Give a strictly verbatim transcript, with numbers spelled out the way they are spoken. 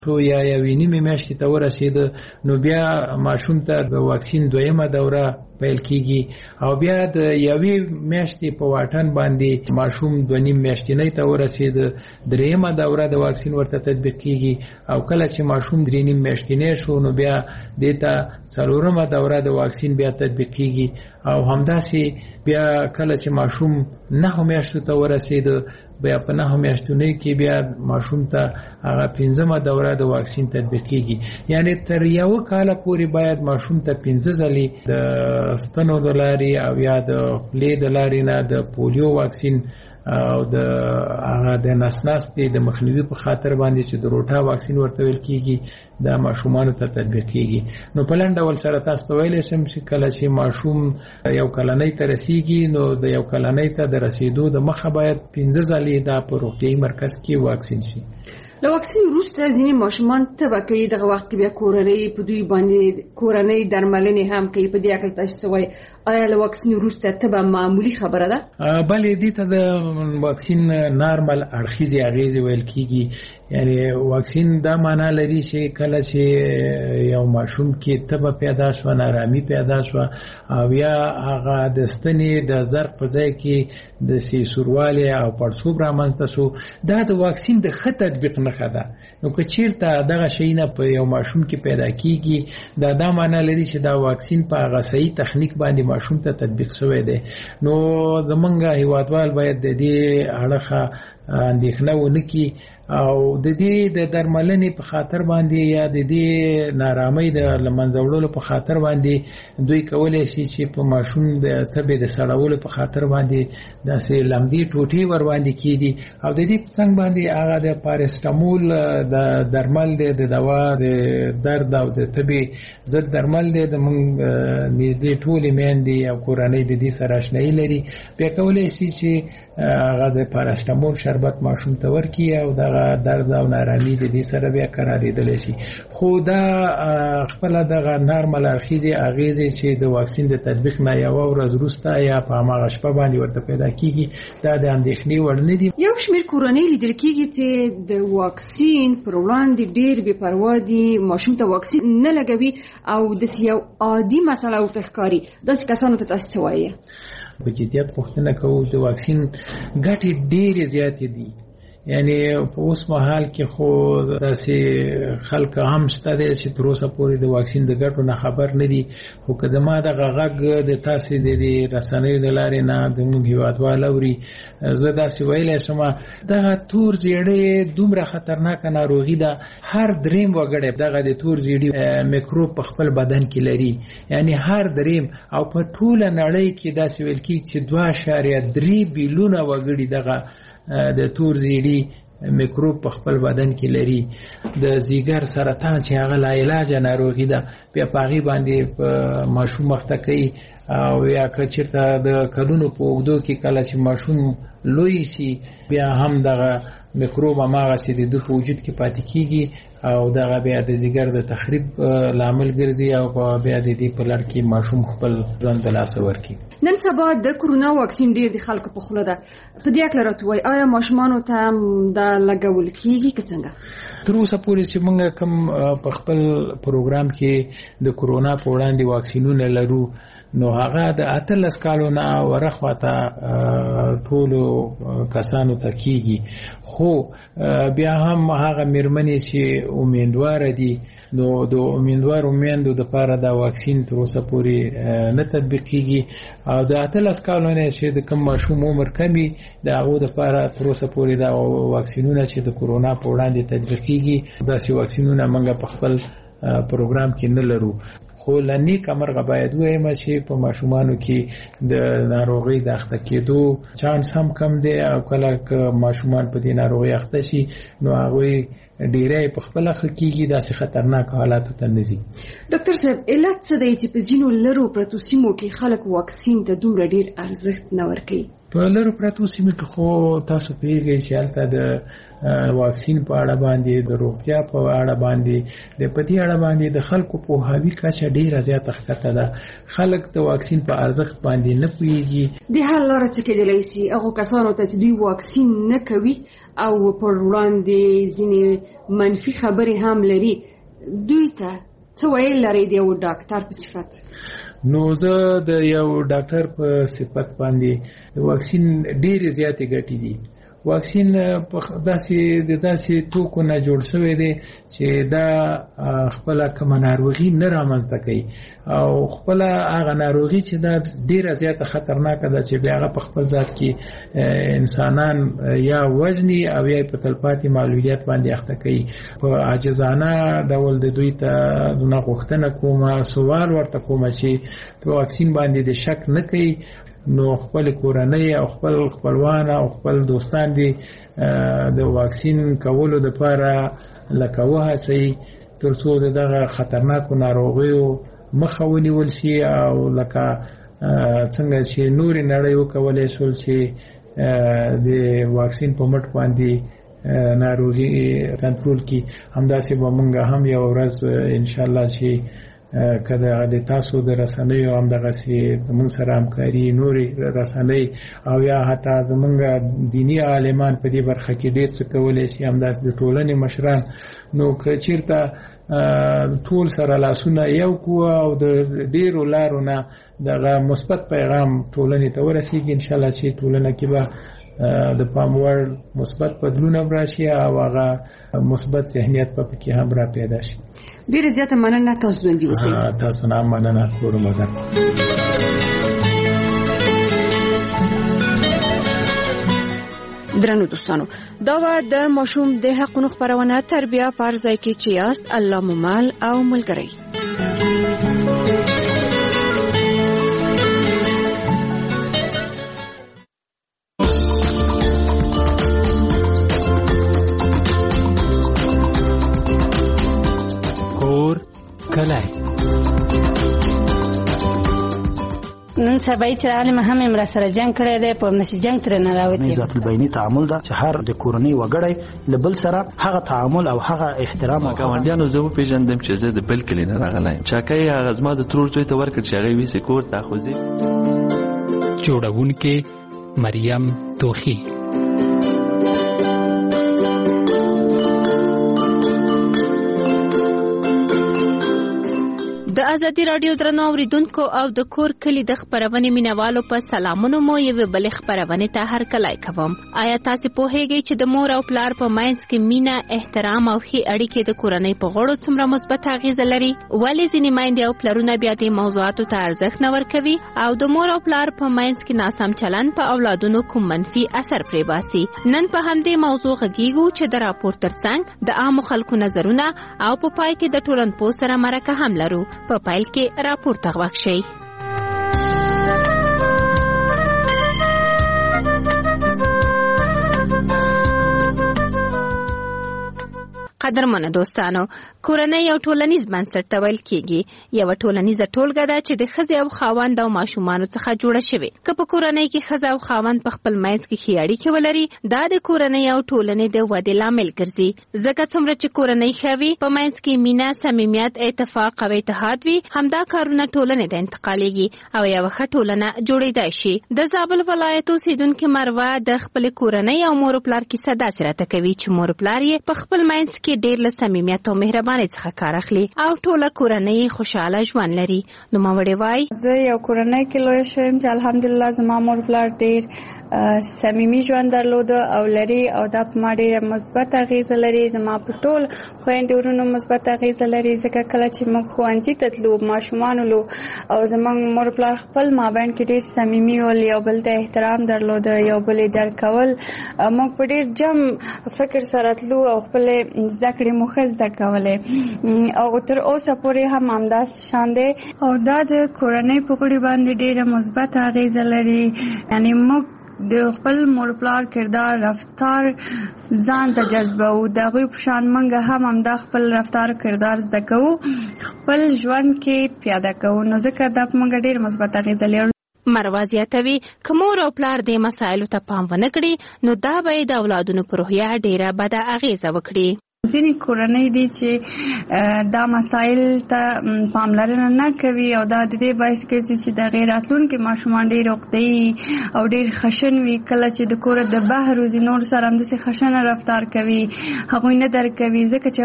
شو یا یوې نیمې میاشتې ته ورسېده نو بیا ماشوم ته د واکسین دویمه دوره پیل کیږي او بیا د یوې میاشتې په واټن باندې ماشوم دوه نیم میاشتنۍ ته ورسېده درېیمه دوره د واکسین ورته تطبیق کیږي او کله چې ماشوم درې نیم میاشتنۍ شو نو بیا دې ته څلورمه دوره د واکسین بیا تطبیق کیږي او همداسې بیا کله چې ماشوم نهو میاشتو ته ورسېده بیا په نهو میاشتنۍ کې بیا ماشوم ته هغه پنځمه دوره د واکسین تطبیق کیږي. یعنی تر یو کال پورې باید ماشوم ته پنځه ځلې د ستنو د لارې او یا د خولې د لارې نه د پولیو واکسین او د هغه د نسناستې د مخنیوي په خاطر باندې چې د روټا واکسین ورته ویل کیږي د ماشومانو ته تطبیق کیږي. نو په لنډ ډول سره تاسو ته ویلی شم چې کله چې ماشوم یو کلنۍ ته رسیږي نو د یو کلنۍ ته د رسیدو د مخه باید پنځه ځلې دا په روغتیایي مرکز کې واکسین شي. له واکسین وروسته ځینې ماشومان تبه کوي، دغه وخت کې بیا کورنۍ په دوی باندې کورنۍ درملنې هم کوي. په دې اړه تاسو څه وایي؟ آیا له واکسین وروسته تبه معمولی خبره ده؟ بلې دې ته د واکسین نارمل اړخیزې اغېزې ویل کیږي. یعنی واکسین دا معنا لري چې کله چې یو ماشوم کې تبه پیدا شوه، نارامي پیدا شوه او یا هغه د ستنې د زرق په ځای کې د سیسوروالی او پړسوب رامنځته شو، دا د واکسین د ښه تطبیق نښه ده. نو که چیرته دغه شیونه په یو ماشوم کې پیدا کیږي دا دا معنا لري چې دا واکسین په هغه صحیح تخنیک باندې ماشوم ته تطبیق شوی دی. نو زمونږ هیوادوال باید د دې اړخه اندېښنه ونه کړي او د دې د درملنې په خاطر باندې یا د دې نارامۍ د له منځه وړلو په خاطر باندې دوی کولی شي چې په ماشوم د تبې د سړولو په خاطر باندې داسې لمدې ټوټې ور باندې کېدي او د دې په څنګ باندې هغه د پارسټامول د درمل دی، د دوا د درد او د تبې ضد درمل دی. د موږ نږدې ټولې میندې او کورنۍ د دې سره اشنایي لري، بیا کولی شي چې هغه د پارسټامول شربت ماشوم ته ورکړي او دغه درد او نارامي د دې سره بیا قراریدلی شي. خو دا خپله دغه نارمل اړخیزې اغېزې چې د واکسین د تطبیق نه یوه ورځ وروسته یا په هماغه شپه باندې ورته پیدا کیږي، دا د اندېښنې وړ نه دي. یو شمېر کورنۍ لیدل کیږي چې د واکسین پر وړاندې ډېر بې پروا دي، ماشوم ته واکسین نه لګوي او داسې یو عادي مسله ورته ښکاري. داسې کسانو ته تاسو څه وایي؟ په جدیت پوښتنه کوو، د واکسین ګټې ډېرې زیاتې دي. یعنی په اوس مهال کې خو داسې خلک هم شته دی چې تر اوسه پورې د واکسین د ګټو نه خبر نه دي. خو که زما دغه غږ د تاسې د دې رسنیو د لارې نه زموږ هېوادوال اوري، زه داسې ویلی شم دغه تور زیړی دومره خطرناکه ناروغي ده. هر دریم وګړی دغه د تور زیړي میکروب په خپل بدن کې لري، یعنی هر دریم. او په ټوله نړۍ کې داسې ویل کېږي چې دوه اعشاریه درې بیلیونه وګړي دغه د تور زیړي میکروب په خپل بدن کې لري. د ځیګر سرطان چې هغه لا علاجه ناروغي ده، بیا په هغې باندې ماشوم مخته کوي او یا که چېرته د کلونو په اوږدو کې کله چې ماشوم لوی شي بیا هم دغه میکروب هماغسې د ده په وجود کې پاتې کېږي او دغه بیا د ځیګر د تخریب لامل ګرځي او بیا د دې په لړ کې ماشوم خپل ژوند د لاسه ورکړي. نن سبا د کرونا واکسین ډېر د خلکو په خوله ده. په دې اړه راته وایي آیا ماشومانو ته دا لګول کېږي که څنګه؟ تر اوسه پورې چې موږ کوم په خپل پروګرام کې د کرونا په وړاندې واکسینونه لرو نو هغه د اتلس کالو نه ورخواته ټولو کسانو ته کېږي. خو بیا هم هغه مېرمنې چې امیندواره دي نو د امیندوارو میندو دپاره دا واکسین تر اوسه پورې نه تطبیق کېږي او د اتلس کالو نه چې د کوم ماشوم عمر کم وي د هغو دپاره تر اوسه پورې دا واکسینونه چې د کرونا په وړاندې تطبیق کېږي داسې واکسینونه موږ په خپل پروګرام کې نه لرو. خو له نیک مرغه باید ووایم چې په ماشومانو کې د ناروغۍ د اخته کېدو چانس هم کم دی او کله که ماشومان په دې ناروغۍ اخته شي نو هغوی ډیری په خپله ښه کېږي، داسې خطرناک حالاتو ته نه ځي. ډاکټر صاحب علت څه دی چې په ځینو لرو پرتو سیمو کې خلک واکسین ته دومره ډېر ارزښت نه ورکوي؟ په لرو پرتو سیمو کې خو تاسو پیږئ چې هلته د واکسین په اړه باندې د روغتیا په اړه باندې د پدې اړه باندې د خلکو پوهاوی کچه ډیره زیاته ښکته ده. خلک د واکسین په ارزښت باندې نه پوهیږي. د حل لاره څه کېدلی شي هغو کسانو ته چې دوی واکسین نه کوي او پر وړاندې ځینې منفي خبرې هم لري، دوی ته څه ویل لرئ د یو ډاکټر په صفت؟ نو زه د یو ډاکټر په صفت باندې د واکسین ډېرې زیاتې ګټې دي. واکسین په داسې د داسې توکو نه جوړ شوی دی چې دا خپله کومه ناروغي نه رامنځته کوي او خپله هغه ناروغي چې دا ډېره زیاته خطرناکه ده چې بیا هغه په خپل ذات کې انسانان یا وژني او یا په تلپاتې معلولیت باندې اخته کوي. په عاجزانه ډول د دوی ته نه غوښتنه کومه، سوال ورته کومه چې په واکسین باندې د شک نه کوي، نو خپل کورنۍ او خپل خپلوان او خپل دوستان دي د واکسین کولو لپاره لکه وهڅوي ترڅو دغه خطرناکو ناروغیو مخه ونیول شي او لکه څنګه چې نورې نړۍ وکولی شول چې د واکسین په مټ باندې ناروغي کنټرول کړي، همداسې به موږ هم یو ورځ انشاءالله چې کله د تاسو د رسنیو هم دغه سي زموږ سره همکاري نوري رسنۍ او یا حتی زموږ دینی عالمان په دې برخه کې ډېر څه کولای شي، همداسې د ټولنې مشران. نو که چیرته ټول سره لاسونه یو کو او د ډېرو لارو نه دغه مثبت پیغام ټولنې ته ورسیږي، انشاءالله چې ټولنه کې به د پام وړ مثبت بدلون راشي او هغه مثبت ذهنیت په پکې هم را پیدا شي. ډیره زیاته مننه، تاسو باندې اوسئ. تاسو نه مننه کوم مدام. درنو دوستانو، دا و د ماشوم د حقونو خبرونه تربیه پر ځای کې چې یاست الله مو مال او ملګری. کلای نن سبا چې عالم هم امر سره جنگ کړی دی، په نشي جنگ تر نه راوتی. ذات البینی تعامل دا چې هر د کورنۍ وګړی لبل سره هغه تعامل او هغه احترام او ګاونډیانو زه پیژندم چې زه د بل کلی نه راغلایم. چاکای هغه زما د ترور ځای ته ورکړ چې هغه وی سکور تاخذي. جوړونکې مریم توخی. د ازادي رادیو درنو اوریدونکو او د کور کلی د خبرونې مینوالو په سلامونو مو یو بل خبرونه ته هر کله کوم. آیا تاسو پوهیږئ چې د مور او پلار په مینځ کې مینا، احترام او ښې اړیکې د کورنۍ په غړو څومره مثبت اغیزه لري؟ ولې ځینې میندې او پلرونه بیا د موضوعاتو ته ارزښت نه ورکوي او د مور او پلار په مینځ کې ناسم چلند په اولادونو کوم منفي اثر پرې باسي؟ نن په همدې موضوع غږیږو چې د راپور ترڅنګ د عامو خلکو نظرونه او په پای کې د ټولنپوه سره مرکه هم لرو. په پایل کې راپور تغوښ شي. قدرمنه دوستانو، کورنۍ یو ټولنیز بنسټ ته ویل کېږي. یو ټولنیزه ټولګه ده چې د ښځې او خاوند او ماشومانو څخه جوړه شوې. که په کورنۍ کې ښځه او خاوند په خپل منځ کې ښې اړیکې ولري، دا د کورنۍ او ټولنې د ودې لامل ګرځي. ځکه څومره چې کورنۍ ښه وي، په منځ کې مینه، صمیمیت، اتفاق او اتحاد وي، همدا کارونه ټولنې ته انتقالېږي او یوه ښه ټولنه جوړېدای شي. د زابل ولایت اوسېدونکې مروه د خپلې کورنۍ او مور او پلار کیسه داسې راته کوي چې مور او پلار یې په خپل منځ کې ډېر له صمیمیت او مهربانۍ څخه کار اخلي او ټوله کورنۍ خوشاله ژوند لري. نو ماوړې وای زه یو کورنۍ کې لوی شوم چې الحمدلله زما مور پلار ډېر صمیمي ژوند درلود او لري او دا په ما ډېره مثبت اغیزه لري. زما په ټول خویندې ورونو مثبت اغیزه لري، ځکه کله چې موږ ښوونځي ته تلو، ماشومان ولو او زموږ مور پلار خپل مابین کې ډېر صمیمي ول، یو بل ته احترام درلود، یو بل یې درک کول. موږ په ډېر جم فکر سره تلو او خپل زده کړې مو ښه زده کولې او تر اوسه پورې هم همداسې شان دی او دا د کورنۍ په غړي باندې ډېره مثبت اغیزه لري. یعنی موږ د خپل مور پلار کردار رفتار ځان ته جذبوو، د هغوی په شان موږ هم همدا خپل رفتار کردار زده کوو، خپل ژوند کې پیاده کوو. نو ځکه دا په موږ ډېر مثبت اغیزه لري. مروه زیاتوي که مور او پلار دې مسایلو ته پام ونه کړي نو دا به د اولادونو په روحیه ډیره بده اغیزه وکړي. ځینې کورنۍ دي چې دا مسایل ته پاملرنه نه کوي او دا د دې باعث ګرځي چې د هغې راتلونکي ماشومان ډېر عقده‌يي او ډېر خشن وي. کله چې د کوره د بهر وځي نور سره همداسې خشنه رفتار کوي، هغوی نه درک کوي ځکه چې